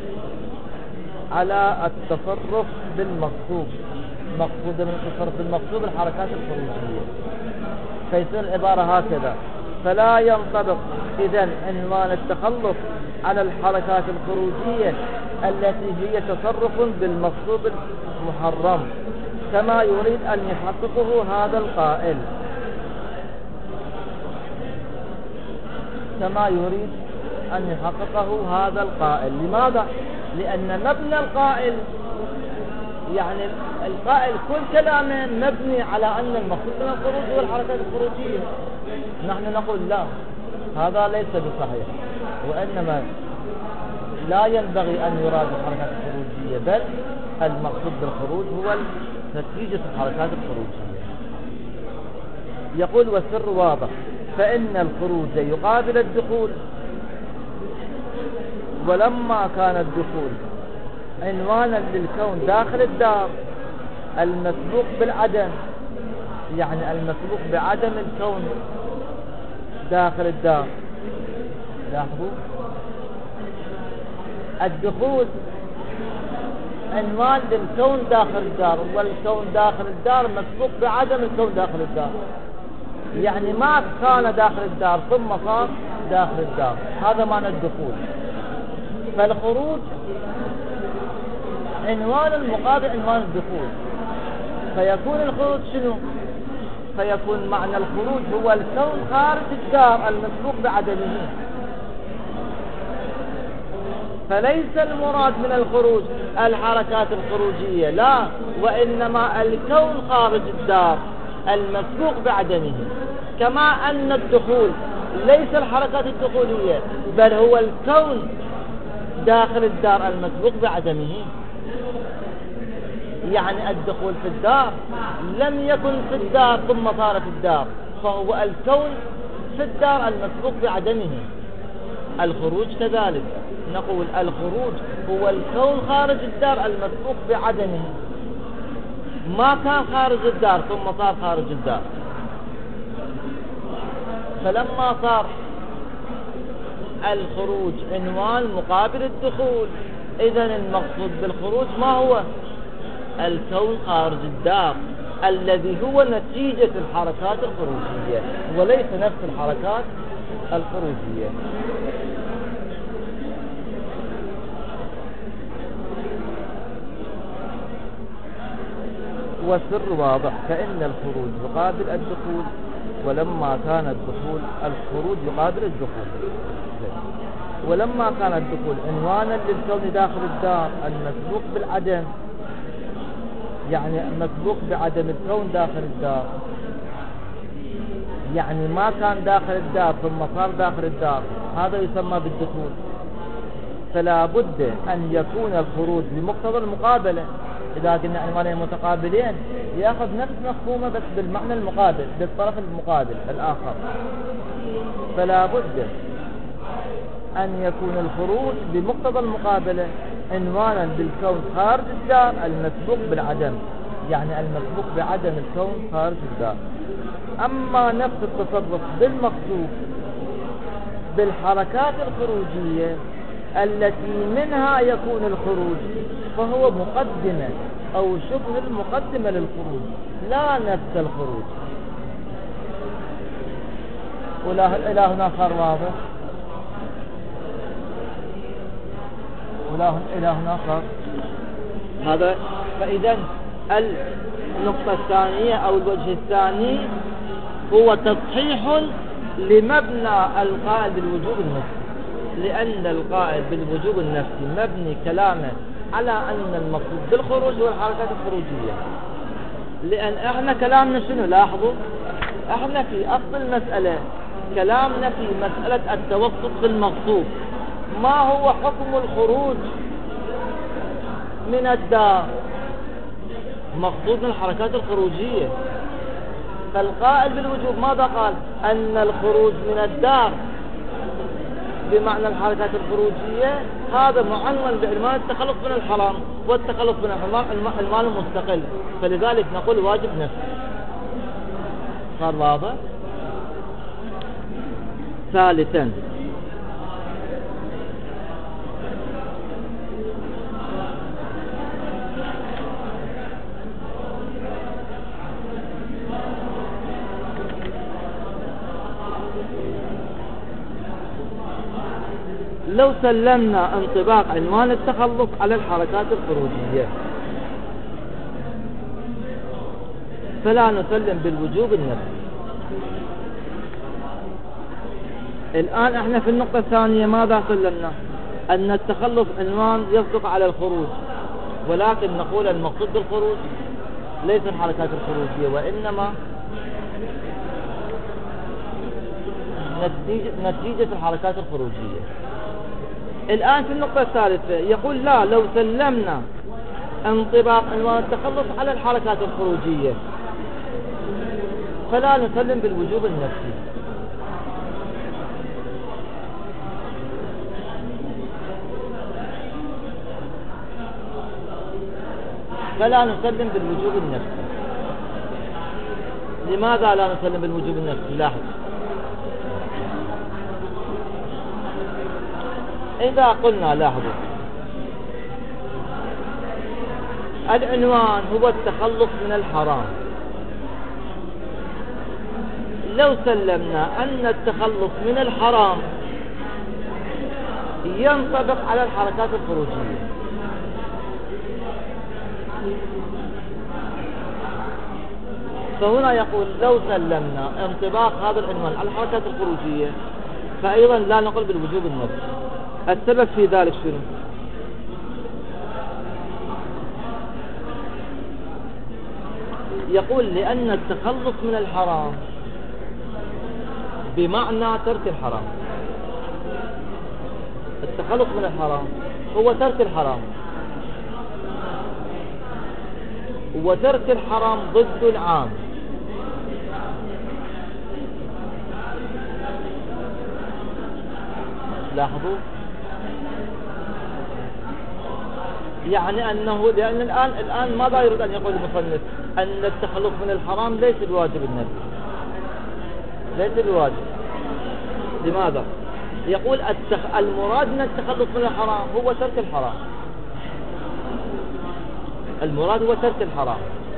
[SPEAKER 1] على التصرف بالمقصود. مقصود من التصرف بالمقصود الحركات الخروجية، فيصير العبارة هكذا: فلا ينطبق إذن عنوان التخلص على الحركات الخروجية التي هي تصرف بالمقصود المحرم كما يريد أن يحققه هذا القائل. كما يريد أن يحققه هذا القائل. لماذا؟ لأن مبنى القائل، يعني القائل كل كلامه مبني على أن المقصود من الخروج هو الحركات الخروجية. نحن نقول لا، هذا ليس بصحيح، وإنما لا ينبغي أن يراد الحركات الخروجية، بل المقصود بالخروج هو نتيجة الحركات الخروجية. يقول: والسر واضح، فإن الخروج يقابل الدخول، ولما كان الدخول عنوانا للكون داخل الدار المسبوق بالعدم، يعني المسبوق بعدم الكون داخل الدار. لاحظوا، الدخول عنوان للكون داخل الدار، والكون داخل الدار مسبوق بعدم الكون داخل الدار. يعني ما كان داخل الدار ثم صار داخل الدار، هذا معنى الدخول. فالخروج عنوان المقابل عنوان الدخول، فيكون الخروج شنو؟ فيكون معنى الخروج هو الكون خارج الدار المسبوق بعدمه. فليس المراد من الخروج الحركات الخروجية، لا، وإنما الكون خارج الدار المسبوق بعدمه. كما أن الدخول ليس الحركات الدخولية، بل هو الكون داخل الدار المسبوق بعدمه. يعني الدخول في الدار لم يكن في الدار ثم صار في الدار، فهو الكون في الدار المسبوق بعدمه. الخروج كذلك، نقول الخروج هو الكون خارج الدار المسبوق بعدمه، ما كان خارج الدار ثم صار خارج الدار. فلما صار الخروج عنوان مقابل الدخول، إذن المقصود بالخروج ما هو؟ الكون خارج الدار الذي هو نتيجة الحركات الخروجية وليس نفس الحركات الخروجية. والسر واضح، فإن الخروج يقابل الدخول، ولما كان الدخول الخروج يقابل الدخول، ولما كان الدخول عنوانا للكون داخل الدار المسبوق بالعدم، يعني مسبوق بعدم الكون داخل الدار، يعني ما كان داخل الدار ثم صار داخل الدار، هذا يسمى بالدخول. فلا بد أن يكون الخروج بمقتضى المقابلة. إذا قلنا عنوانين متقابلين يأخذ نفس مفهومه بس بالمعنى المقابل، بالطرف المقابل الآخر. فلا بد أن يكون الخروج بمقتضى المقابلة عنوانا بالكون خارج الدار المسبوق بالعدم، يعني المسبوق بعدم الكون خارج الدار. أما نفس التصرف بالمقصود بالحركات الخروجية التي منها يكون الخروج، فهو مقدمة أو شبه المقدمة للخروج، لا نفس الخروج. ولا إلى هنا صار واضح؟ ولا إلى هنا صار هذا. فإذا النقطة الثانية أو الوجه الثاني هو تصحيح لمبنى القائل بالوجوب النفسي، لأن القائل بالوجوب النفسي مبني كلامه على أن المقصود بالخروج هو الحركات الخروجية. لأن احنا كلامنا شنو؟ لاحظوا، احنا في أصل المسألة كلامنا في مسألة التوسط بالمقصود، ما هو حكم الخروج من الدار؟ مقصود من الحركات الخروجية. فالقائل بالوجوب ماذا قال؟ أن الخروج من الدار بمعنى الحركات الخروجية هذا معنون بعنوان التخلص من الحرام، والتخلص من الحرام المال مستقل، فلذلك نقول واجب نفسي. صار واضح؟ ثالثا، لو سلمنا انطباق عنوان التخلص على الحركات الخروجية فلا نسلم بالوجوب النفسي. الآن احنا في النقطة الثانية ماذا سلمنا؟ أن التخلص عنوان يصدق على الخروج، ولكن نقول المقصود بالخروج ليس الحركات الخروجية وإنما نتيجة, نتيجة الحركات الخروجية. الآن في النقطة الثالثة يقول لا، لو سلمنا انطباق عنوان التخلص على الحركات الخروجية فلا نسلم بالوجوب النفسي. فلا نسلم بالوجوب النفسي. لماذا لا نسلم بالوجوب النفسي؟ لاحظ، إذا قلنا لاحظوا العنوان هو التخلص من الحرام، لو سلمنا أن التخلص من الحرام ينطبق على الحركات الخروجية، فهنا يقول لو سلمنا انطباق هذا العنوان على الحركات الخروجية فأيضا لا نقل بالوجوب النفسي. السبب في ذلك شنو؟ يقول لأن التخلص من الحرام بمعنى ترك الحرام. التخلص من الحرام هو ترك الحرام، وترك الحرام ضد العام. لاحظوا، يعني أنه لأن الآن الآن ماذا يريد أن يقول المصنف؟ أن التخلص من الحرام ليس بواجب النفس، ليس بواجب. لماذا؟ يقول التخ... المراد من التخلص من الحرام هو ترك الحرام، المراد هو ترك الحرام،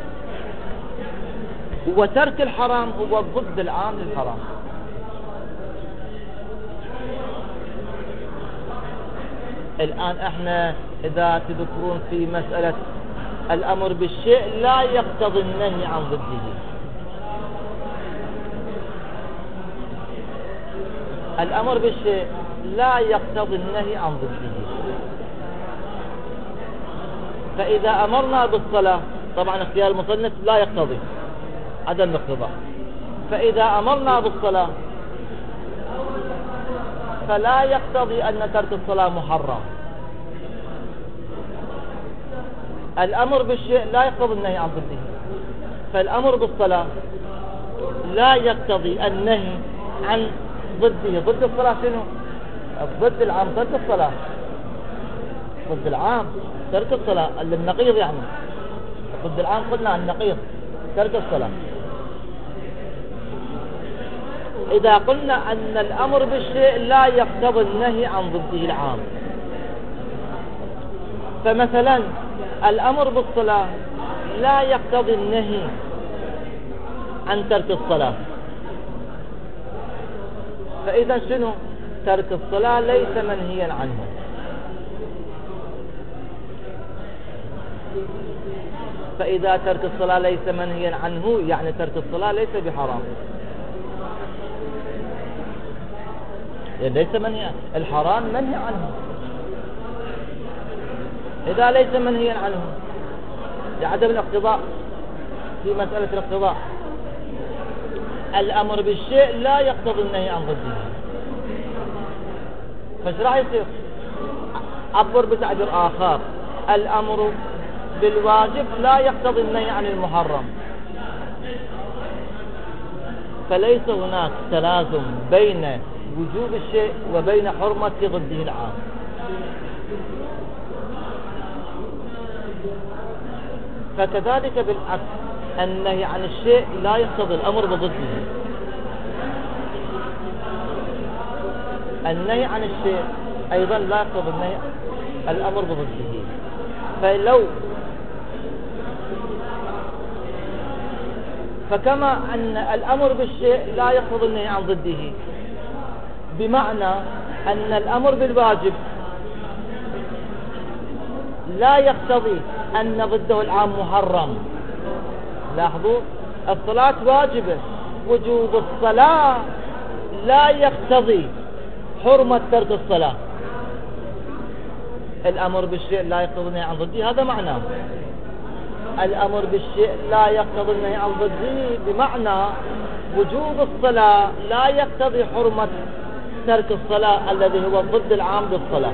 [SPEAKER 1] وترك الحرام هو ضد العام للحرام. الآن احنا إذا تذكرون في مسألة الأمر بالشيء لا يقتضي النهي عن ضده، الأمر بالشيء لا يقتضي النهي عن ضده. فإذا أمرنا بالصلاة، طبعا اختيار المصنف لا يقتضي عدم الاقتضاء، فإذا أمرنا بالصلاة فلا يقتضي أن ترك الصلاة محرم. الأمر بالشيء لا يقتضي النهي عن ضده، فالأمر بالصلاة لا يقتضي النهي عن ضده. ضد الصلاة شنو؟ ضد العام ترك الصلاة، ضد العام ترك الصلاة، النقيض يعني ضد العام قلنا النقيض ترك الصلاة. إذا قلنا أن الأمر بالشيء لا يقتضي النهي عن ضده العام، فمثلا الأمر بالصلاة لا يقتضي النهي عن ترك الصلاة، فإذا شنو؟ ترك الصلاة ليس منهيا عنه. فإذا ترك الصلاة ليس منهيا عنه يعني ترك الصلاة ليس بحرام، يعني ليس منهيا، الحرام منهي عنه. إذا ليس منهيا عنه لعدم الاقتضاء في مسألة الاقتضاء، الأمر بالشيء لا يقتضي النهي عن ضده، فايش راح يصير؟ عبر بتعبير آخر، الأمر بالواجب لا يقتضي النهي عن المحرم، فليس هناك تلازم بين وجوب الشيء وبين حرمة ضده العام. فكذلك بالعكس، النهي عن الشيء لا يقتضي الأمر بضده، النهي عن الشيء أيضا لا يقتضي النهي الأمر بضده. فلو فكما أن الأمر بالشيء لا يقتضي النهي عن ضده، بمعنى أن الأمر بالواجب لا يقتضي أن ضده العام محرم. لاحظوا، الصلاة واجبة، وجوب الصلاة لا يقتضي حرمة ترك الصلاة. الأمر بالشيء لا يقتضي النهي عن ضده، هذا معناه. الأمر بالشيء لا يقتضي النهي عن ضده بمعنى وجوب الصلاة لا يقتضي حرمة ترك الصلاة الذي هو ضد العام للصلاة.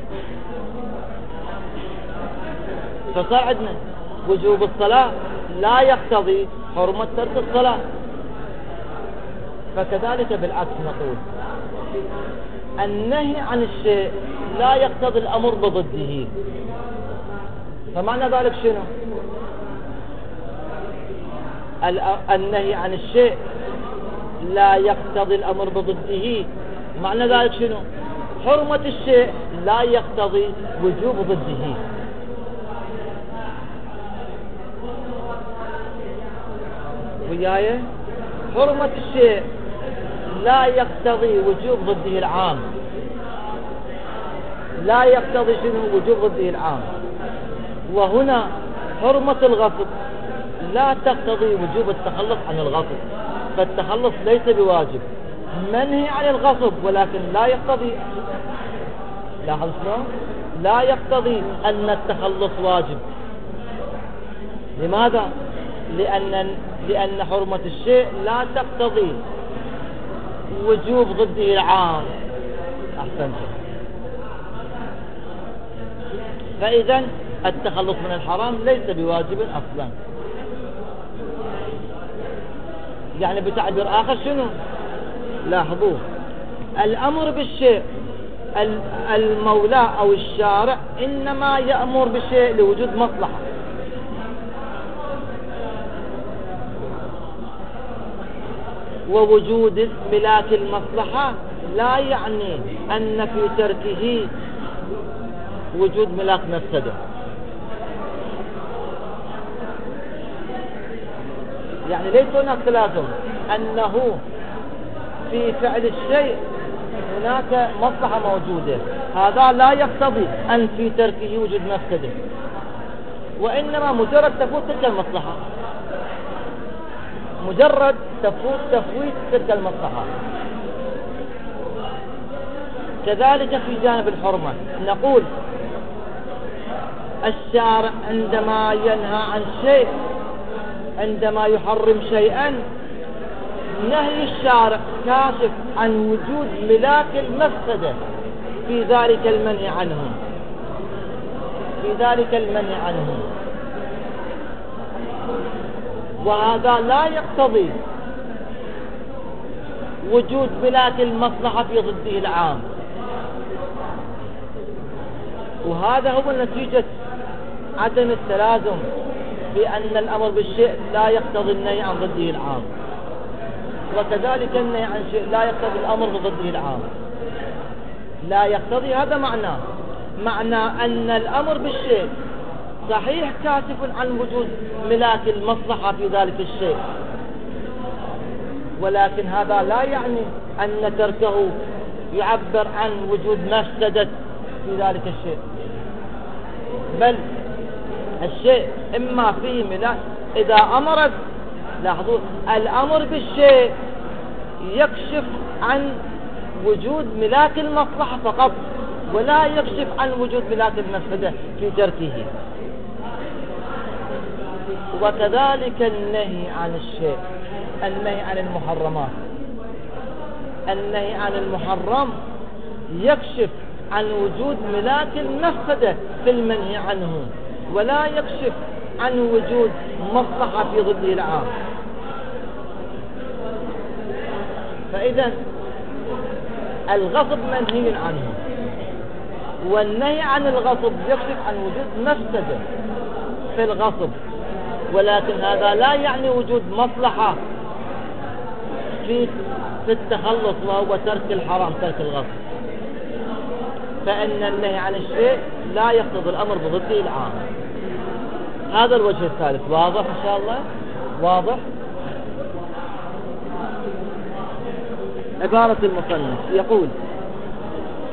[SPEAKER 1] فصار عندنا وجوب الصلاة لا يقتضي حرمة ترك الصلاة. فكذلك بالعكس نقول النهي عن الشيء لا يقتضي الأمر بضده. فمعنى ذلك شنو؟ النهي عن الشيء لا يقتضي الأمر بضده، معنى ذلك شنو؟ حرمة الشيء لا يقتضي وجوب ضده. وياي، حرمة الشيء لا يقتضي وجوب ضده العام. لا يقتضي شنو؟ وجوب ضده العام. وهنا حرمة الغصب لا تقتضي وجوب التخلص عن الغصب، فالتخلص ليس بواجب. منهي عن الغصب ولكن لا يقتضي، لاحظ شلون؟ لا يقتضي أن التخلص واجب. لماذا؟ لأن لأن حرمة الشيء لا تقتضي وجوب ضده العام. أحسنت. فإذا التخلص من الحرام ليس بواجب أصلا. يعني بتعبير آخر شنو؟ لاحظوه، الأمر بالشيء المولى أو الشارع إنما يأمر بشيء لوجود مصلحة. ووجود ملاك المصلحة لا يعني أن في تركه وجود ملاك مفسدة. يعني ليس هناك تلازم أنه في فعل الشيء هناك مصلحة موجودة، هذا لا يقتضي أن في تركه وجود مفسدة، وإنما مجرد تفوت تلك المصلحة، مجرد تفوت تفويت تلك المصلحة. كذلك في جانب الحرمة نقول الشارع عندما ينهى عن شيء، عندما يحرم شيئا، نهي الشارع كاشف عن وجود ملاك المفسدة في ذلك المنهي عنه، في ذلك المنهي عنه. وهذا لا يقتضي وجود ملاك المصلحة في ضده العام. وهذا هو نتيجة عدم التلازم، بأن الأمر بالشيء لا يقتضي النهي عن ضده العام، وكذلك النهي عن شيء لا يقتضي الأمر بضده العام. لا يقتضي، هذا معناه معنى أن الأمر بالشيء صحيح كاشف عن وجود ملاك المصلحة في ذلك الشيء، ولكن هذا لا يعني أن تركه يعبر عن وجود مفسدة في ذلك الشيء، بل الشيء إما فيه ملاك إذا أمر. لاحظوا، الأمر بالشيء يكشف عن وجود ملاك المصلحة فقط، ولا يكشف عن وجود ملاك المفسدة في تركه. وكذلك النهي عن الشيء، النهي عن المحرمات، النهي عن المحرم يكشف عن وجود ملاك المفسدة في المنهي عنه، ولا يكشف عن وجود مصلحة في ضده العام. فإذا الغصب منهي عنه، والنهي عن الغصب يكشف عن وجود مفسدة في الغصب، ولكن هذا لا يعني وجود مصلحة في في التخلص، وهو ترك الحرام، ترك الغصب. فإن النهي عن الشيء لا يقتضي الأمر بضده العام. هذا الوجه الثالث. واضح إن شاء الله؟ واضح. عبارة المصنف يقول: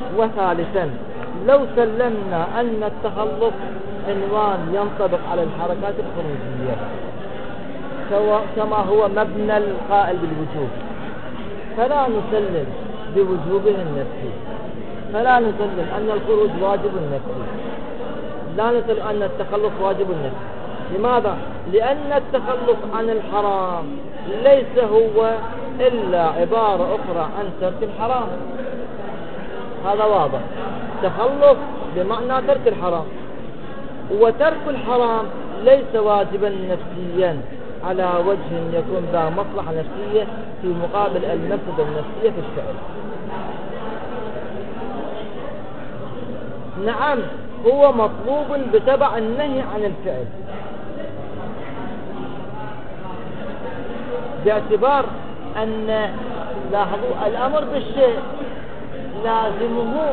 [SPEAKER 1] وثالثا لو سلمنا أن التخلص عنوان ينطبق على الحركات الخروجية كما هو مبنى القائل بالوجوب، فلا نسلم بوجوبه النفسي، فلا نسلم أن الخروج واجب نفسي، لا نسلم أن التخلص واجب نفسي. لماذا؟ لأن التخلص عن الحرام ليس هو إلا عبارة أخرى عن ترك الحرام، هذا واضح. تخلص بمعنى ترك الحرام، وترك الحرام ليس واجبا نفسيا على وجه يكون ذا مصلحة نفسية في مقابل المفسدة النفسية في الفعل. نعم هو مطلوب بتبع النهي عن الفعل، باعتبار أن لاحظوا الأمر بالشيء لازمه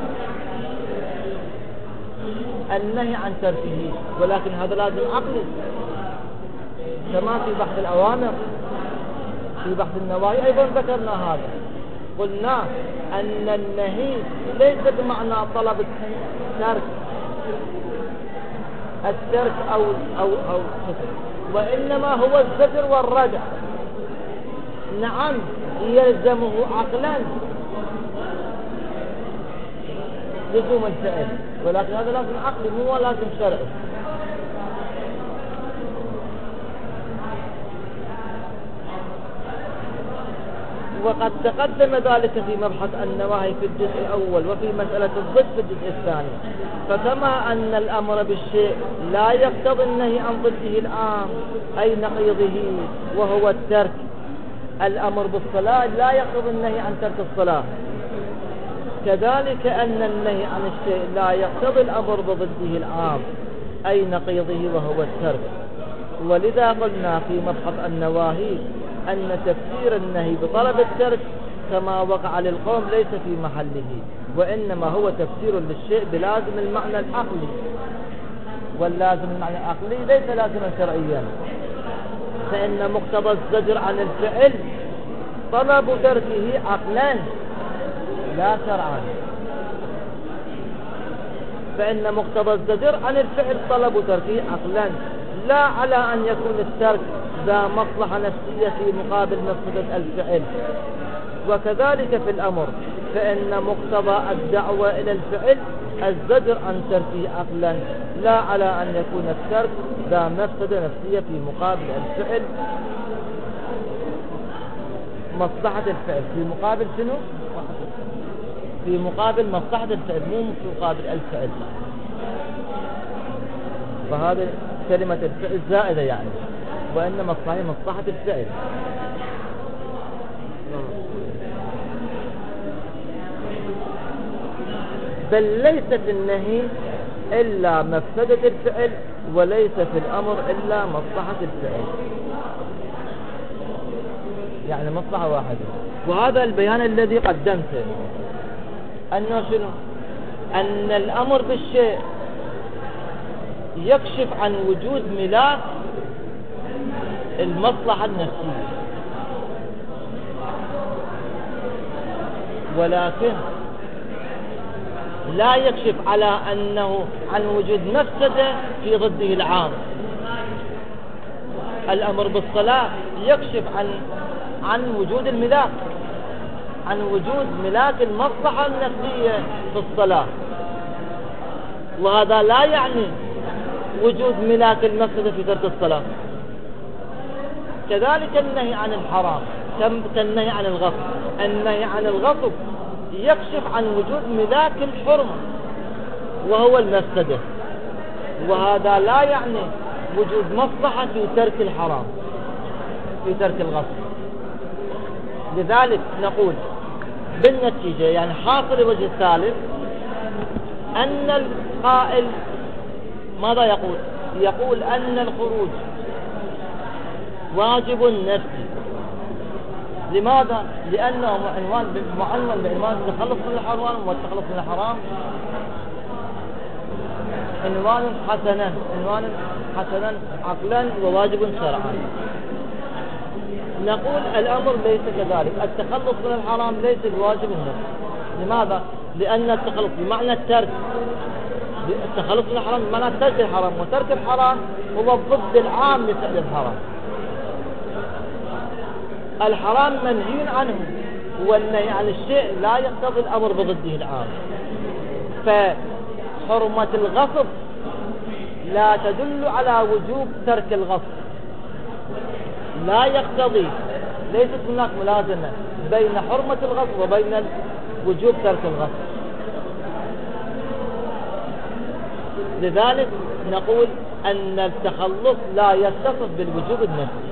[SPEAKER 1] النهي عن تركه، ولكن هذا لازم عقلي كما في بحث الأوامر. في بحث النواهي أيضا ذكرنا هذا، قلنا أن النهي ليس بمعنى طلب الترك الترك أو أو أو وإنما هو الزجر والردع. نعم يلزمه عقلا لزوم الفعل، ولكن هذا لازم عقلي مو لازم شرعي. وقد تقدم ذلك في مبحث النواهي في الجزء الأول وفي مسألة الضد في الجزء الثاني. فكما أن الأمر بالشيء لا يقتضي النهي عن ضده العام أي نقيضه وهو الترك، الأمر بالصلاة لا يقتضي النهي عن ترك الصلاة، كذلك أن النهي عن الشيء لا يقتضي الأمر بضده العام أي نقيضه وهو الترك. ولذا قلنا في مبحث النواهي أن تفسير النهي بطلب الترك كما وقع للقوم ليس في محله، وإنما هو تفسير للشيء بلازم المعنى العقلي، واللازم المعنى العقلي ليس لازما شرعيا، فإن مقتضى الزجر عن الفعل طلب تركه عقلا لا شرعا. فإن مقتضى الزجر عن الفعل طلب تركه عقلا، لا على أن يكون الترك ذا مصلحة نفسية في مقابل مفسدة الفعل. وكذلك في الأمر، فإن مقتضى الدعوة إلى الفعل الزجر عن تركه عقلا، لا على أن يكون الترك ذا مفسدة نفسية في مقابل الفعل مصلحة الفعل. في مقابل شنو؟ في مقابل مصلحة الفعل، مو في مقابل الفعل. فهذه كلمة الفعل زائدة يعني، وإنما الصحيح مصلحة الفعل. بل ليس في النهي إلا مفسدة الفعل، وليس في الأمر إلا مصلحة الفعل، يعني مصلحة واحدة. وهذا البيان الذي قدمته أنه شنو؟ أن الأمر بالشيء يكشف عن وجود ملاك المصلحة النفسية، ولكن لا يكشف على أنه عن وجود مفسدة في ضده العام. الأمر بالصلاة يكشف عن عن وجود الملاك، عن وجود ملاك المصلحة النفسية في الصلاة، وهذا لا يعني وجود ملاك المفسدة في ترك الصلاة. كذلك النهي عن الحرام كالنهي عن الغصب، النهي عن الغصب يكشف عن وجود ملاك الحرمة وهو المفسدة، وهذا لا يعني وجود مصلحة في ترك الحرام في ترك الغصب. لذلك نقول بالنتيجة يعني حاصل الوجه الثالث أن القائل ماذا يقول؟ يقول أن الخروج واجب نفسي. لماذا؟ لأنه عنوان معنون بعنوان التخلص من الحرام، والتخلص من الحرام عنوان حسنا عنوان حسنا عقلا وواجب شرعا. نقول الأمر ليس كذلك، التخلص من الحرام ليس الواجب النفسي. لماذا؟ لأن التخلص بمعنى الترك، التخلص من الحرام بمعنى ترك الحرام، وترك الحرام هو الضد العام لفعل الحرام. الحرام منهي عنه، والنهي عن الشيء لا يقتضي الأمر بضده العام. فحرمة الغصب لا تدل على وجوب ترك الغصب، لا يقتضي، ليست هناك ملازمة بين حرمة الغصب وبين وجوب ترك الغصب. لذلك نقول أن التخلص لا يتصف بالوجوب النفسي.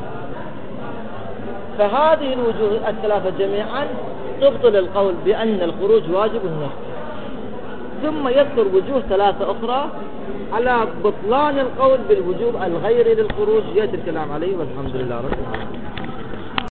[SPEAKER 1] فهذه الوجوه الثلاثة جميعا تبطل القول بأن الخروج واجب النفسي. ثم يذكر وجوه ثلاثة أخرى على بطلان القول بالوجوب الغيري للخروج، يأتي الكلام عليه، والحمد لله رب العالمين.